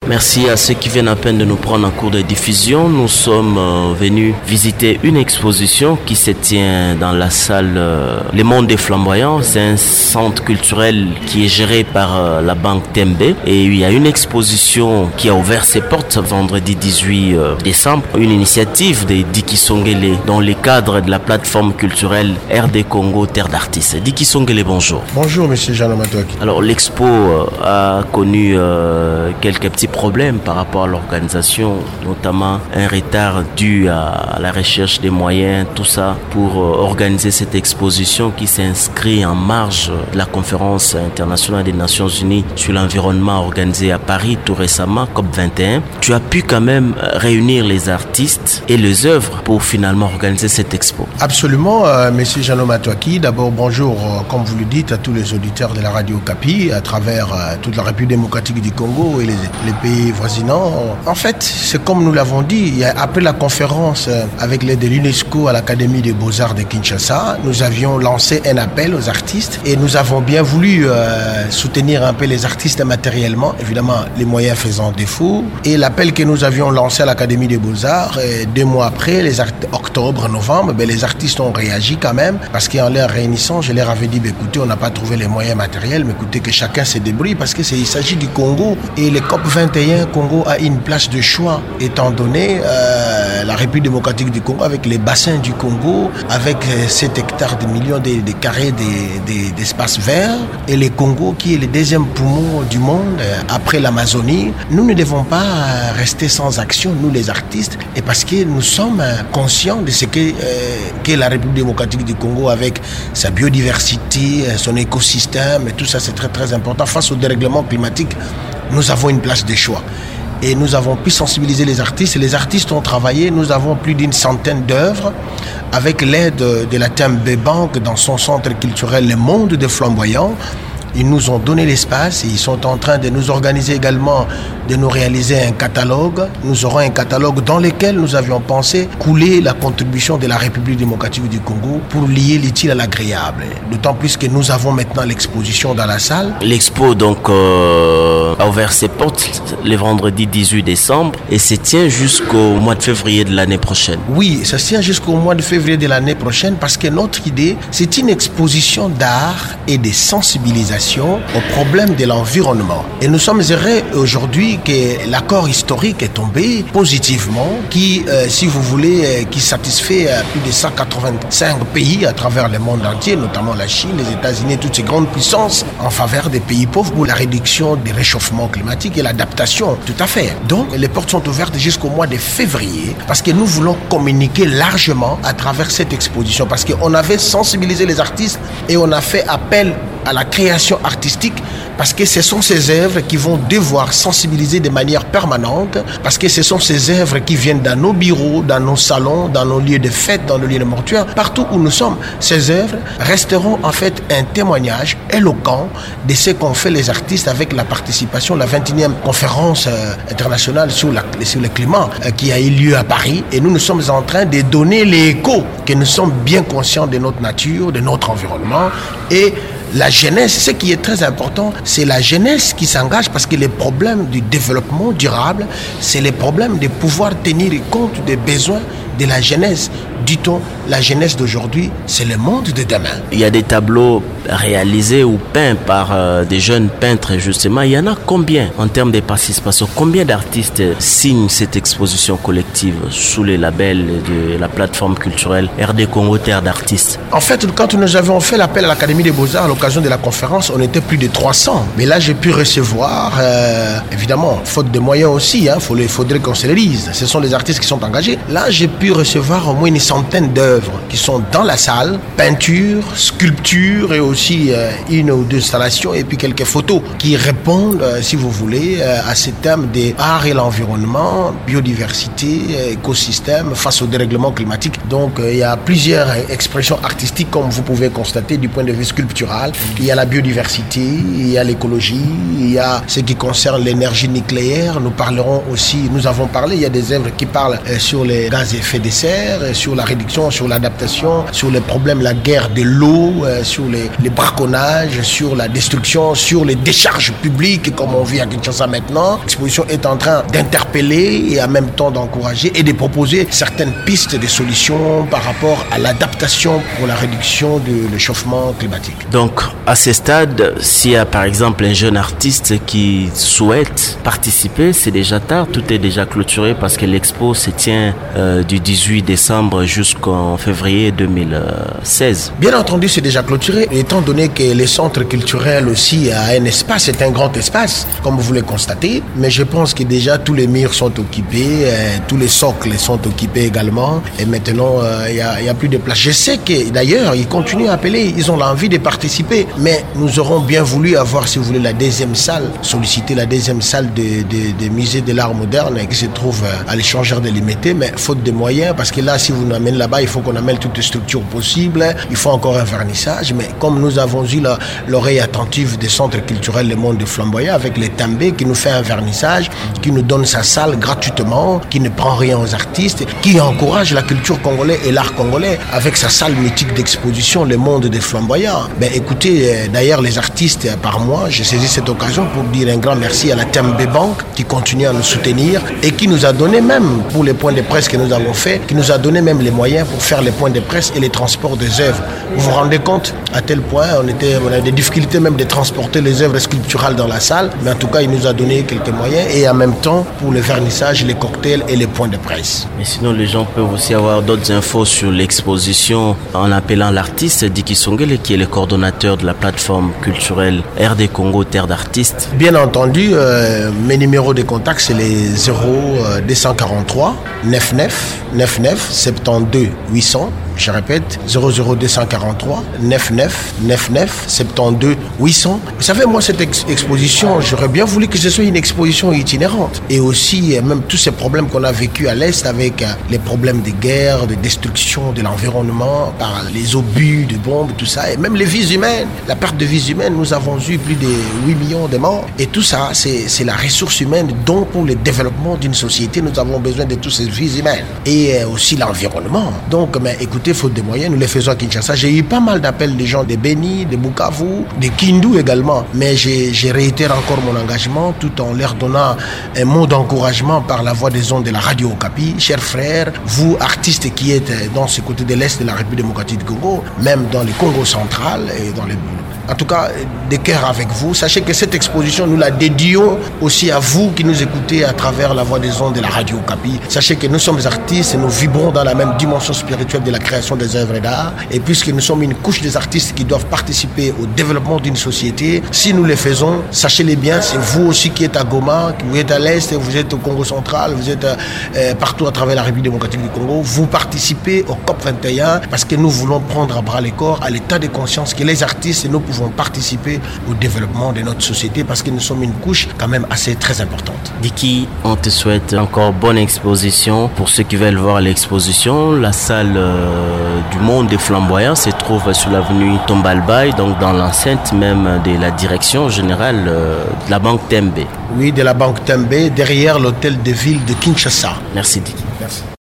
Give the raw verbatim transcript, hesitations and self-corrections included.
Merci à ceux qui viennent à peine de nous prendre en cours de diffusion. Nous sommes euh, venus visiter une exposition qui se tient dans la salle euh, Les Mondes des Flamboyants. C'est un centre culturel qui est géré par euh, la banque Tembe. Et il y a une exposition qui a ouvert ses portes vendredi dix-huit décembre. Une initiative de Diki Songele dans le cadre de la plateforme culturelle R D Congo Terre d'Artistes. Diki Songele, bonjour. Bonjour, monsieur Jean Matoki. Alors, l'expo euh, a connu euh, quelques petits problèmes par rapport à l'organisation, notamment un retard dû à la recherche des moyens, tout ça, pour euh, organiser cette exposition qui s'inscrit en marge de la conférence internationale des Nations Unies sur l'environnement organisée à Paris tout récemment, C O P vingt et un. Tu as pu quand même réunir les artistes et les œuvres pour finalement organiser cette expo. Absolument, euh, monsieur Jean Matoki. D'abord, bonjour, euh, comme vous le dites, à tous les auditeurs de la radio Kapi, à travers euh, toute la République démocratique du Congo et les, les pays voisinants. En fait, c'est comme nous l'avons dit, il y a, après la conférence euh, avec l'aide de l'UNESCO à l'Académie des Beaux-Arts de Kinshasa, nous avions lancé un appel aux artistes et nous avons bien voulu euh, soutenir un peu les artistes matériellement, évidemment les moyens faisant défaut. Et l'appel que nous avions lancé à l'Académie des Beaux-Arts, euh, deux mois après, les art- octobre, novembre, ben, les artistes ont réagi quand même parce qu'en leur réunissant, je leur avais dit, ben, écoutez, on n'a pas trouvé les moyens matériels, mais écoutez que chacun se débrouille parce qu'il s'agit du Congo et le C O P vingt et un, Congo a une place de choix étant donné euh, la République démocratique du Congo avec les bassins du Congo, avec euh, sept hectares de millions de, de carrés de, de, d'espace vert et le Congo qui est le deuxième poumon du monde euh, après l'Amazonie. Nous ne devons pas euh, rester sans action, nous les artistes, et parce que nous sommes euh, conscients de ce que, euh, qu'est la République démocratique du Congo avec sa biodiversité, euh, son écosystème, et tout ça c'est très très important. Face au dérèglement climatique, nous avons une place de choix. Et nous avons pu sensibiliser les artistes. Et les artistes ont travaillé. Nous avons plus d'une centaine d'œuvres avec l'aide de la Tembe Bank dans son centre culturel Le Monde des Flamboyants. Ils nous ont donné l'espace et ils sont en train de nous organiser également, de nous réaliser un catalogue. Nous aurons un catalogue dans lequel nous avions pensé couler la contribution de la République démocratique du Congo pour lier l'utile à l'agréable. D'autant plus que nous avons maintenant l'exposition dans la salle. L'expo donc euh, a ouvert ses portes le vendredi dix-huit décembre et se tient jusqu'au mois de février de l'année prochaine. Oui, ça se tient jusqu'au mois de février de l'année prochaine parce que notre idée, c'est une exposition d'art et de sensibilisation au problème de l'environnement. Et nous sommes heureux aujourd'hui que l'accord historique est tombé positivement, qui, euh, si vous voulez, euh, qui satisfait euh, plus de cent quatre-vingt-cinq pays à travers le monde entier, notamment la Chine, les États-Unis, toutes ces grandes puissances en faveur des pays pauvres pour la réduction des réchauffements climatiques et l'adaptation. Tout à fait. Donc, les portes sont ouvertes jusqu'au mois de février parce que nous voulons communiquer largement à travers cette exposition parce qu'on avait sensibilisé les artistes et on a fait appel à la création artistique parce que ce sont ces œuvres qui vont devoir sensibiliser de manière permanente parce que ce sont ces œuvres qui viennent dans nos bureaux, dans nos salons, dans nos lieux de fête, dans nos lieux de mortuaire, partout où nous sommes. Ces œuvres resteront en fait un témoignage éloquent de ce qu'ont fait les artistes avec la participation à la vingt et unième conférence euh, internationale sur, la, sur le climat euh, qui a eu lieu à Paris et nous nous sommes en train de donner l'écho que nous sommes bien conscients de notre nature, de notre environnement et la jeunesse, ce qui est très important, c'est la jeunesse qui s'engage parce que les problèmes du développement durable, c'est les problèmes de pouvoir tenir compte des besoins de la jeunesse. Dit-on, la jeunesse d'aujourd'hui, c'est le monde de demain. Il y a des tableaux réalisés ou peints par euh, des jeunes peintres, justement. Il y en a combien en termes de participation? Combien d'artistes signent cette exposition collective sous les labels de la plateforme culturelle R D Congo Terre d'Artistes? En fait, quand nous avons fait l'appel à l'Académie des Beaux-Arts à l'occasion de la conférence, on était plus de trois cents. Mais là, j'ai pu recevoir, euh, évidemment, faute de moyens aussi, hein, il faudrait qu'on se les lise. Ce sont les artistes qui sont engagés. Là, j'ai pu recevoir au moins une centaine d'œuvres qui sont dans la salle, peinture, sculpture et aussi euh, une ou deux installations et puis quelques photos qui répondent, euh, si vous voulez, euh, à ces thèmes des arts et l'environnement, biodiversité, euh, écosystème, face au dérèglement climatique. Donc, euh, il y a plusieurs expressions artistiques, comme vous pouvez constater, du point de vue sculptural. Il y a la biodiversité, il y a l'écologie, il y a ce qui concerne l'énergie nucléaire. Nous parlerons aussi, nous avons parlé, il y a des œuvres qui parlent euh, sur les gaz à effet faits des serres, sur la réduction, sur l'adaptation, sur les problèmes, la guerre de l'eau, euh, sur les, les braconnages, sur la destruction, sur les décharges publiques, comme on vit à Kinshasa maintenant. L'exposition est en train d'interpeller et en même temps d'encourager et de proposer certaines pistes de solutions par rapport à l'adaptation pour la réduction du réchauffement climatique. Donc, à ce stade, s'il y a par exemple un jeune artiste qui souhaite participer, c'est déjà tard, tout est déjà clôturé parce que l'expo se tient euh, du dix-huit décembre jusqu'en février deux mille seize. Bien entendu, c'est déjà clôturé, étant donné que les centres culturels aussi a un espace, c'est un grand espace, comme vous le constatez, mais je pense que déjà tous les murs sont occupés, euh, tous les socles sont occupés également, et maintenant il euh, n'y a, a plus de place. Je sais que d'ailleurs, ils continuent à appeler, ils ont l'envie de participer, mais nous aurons bien voulu avoir, si vous voulez, la deuxième salle, solliciter la deuxième salle des de, de musées de l'art moderne qui se trouve à l'échangeur de Limité, mais faute de moyens, parce que là, si vous nous amenez là-bas, il faut qu'on amène toutes les structures possibles, il faut encore un vernissage, mais comme nous avons eu la, l'oreille attentive des centres culturels Le Monde de Flamboyant avec les També qui nous fait un vernissage, qui nous donne sa salle gratuitement, qui ne prend rien aux artistes, qui encourage la culture congolaise et l'art congolais avec sa salle mythique d'exposition Le Monde des Flamboyants. Ben écoutez, d'ailleurs les artistes par moi, j'ai saisi cette occasion pour dire un grand merci à la També Bank qui continue à nous soutenir et qui nous a donné même, pour les points de presse que nous avons fait, qui nous a donné même les moyens pour faire les points de presse et les transports des œuvres. Vous vous rendez compte à tel point, on, était, on a des difficultés même de transporter les œuvres sculpturales dans la salle, mais en tout cas il nous a donné quelques moyens et en même temps pour le vernissage, les cocktails et les points de presse. Mais sinon les gens peuvent aussi avoir d'autres infos sur l'exposition en appelant l'artiste Diki Songele qui est le coordonnateur de la plateforme culturelle R D Congo Terre d'artistes. Bien entendu, euh, mes numéros de contact c'est les zéro deux cent quarante-trois quatre-vingt-neuf quatre-vingt-neuf soixante-douze huit cents. Je répète, zéro zéro deux cent quarante-trois quatre-vingt-neuf quatre-vingt-neuf soixante-douze huit cents. Vous savez, moi, cette ex- exposition, j'aurais bien voulu que ce soit une exposition itinérante. Et aussi, même tous ces problèmes qu'on a vécu à l'Est avec euh, les problèmes de guerre, de destruction de l'environnement, par les obus de bombes, tout ça, et même les vies humaines, la perte de vies humaines, nous avons eu plus de huit millions de morts. Et tout ça, c'est, c'est la ressource humaine dont pour le développement d'une société, nous avons besoin de toutes ces vies humaines. Et euh, aussi l'environnement. Donc, mais écoutez, faute de moyens, nous les faisons à Kinshasa. J'ai eu pas mal d'appels des gens de Beni, de Bukavu, de Kindu également. Mais j'ai, j'ai réitéré encore mon engagement tout en leur donnant un mot d'encouragement par la voix des ondes de la radio Okapi. Chers frères, vous artistes qui êtes dans ce côté de l'Est de la République démocratique du Congo, même dans le Congo central et dans les... En tout cas, de cœur avec vous. Sachez que cette exposition, nous la dédions aussi à vous qui nous écoutez à travers la voix des ondes de la radio Okapi. Sachez que nous sommes artistes et nous vibrons dans la même dimension spirituelle de la création des œuvres d'art. Et puisque nous sommes une couche des artistes qui doivent participer au développement d'une société, si nous le faisons, sachez-le bien, c'est vous aussi qui êtes à Goma, vous êtes à l'Est, vous êtes au Congo central, vous êtes euh, partout à travers la République démocratique du Congo, vous participez au COP vingt et un parce que nous voulons prendre à bras le corps à l'état de conscience que les artistes, nous pouvons participer au développement de notre société parce que nous sommes une couche quand même assez très importante. Diki, on te souhaite encore bonne exposition. Pour ceux qui veulent voir l'exposition, la salle euh, du Monde des Flamboyants se trouve sur l'avenue Tombalbaye, donc dans l'enceinte même de la direction générale euh, de la Banque Tembe. Oui, de la Banque Tembe, derrière l'hôtel de ville de Kinshasa. Merci Diki. Merci.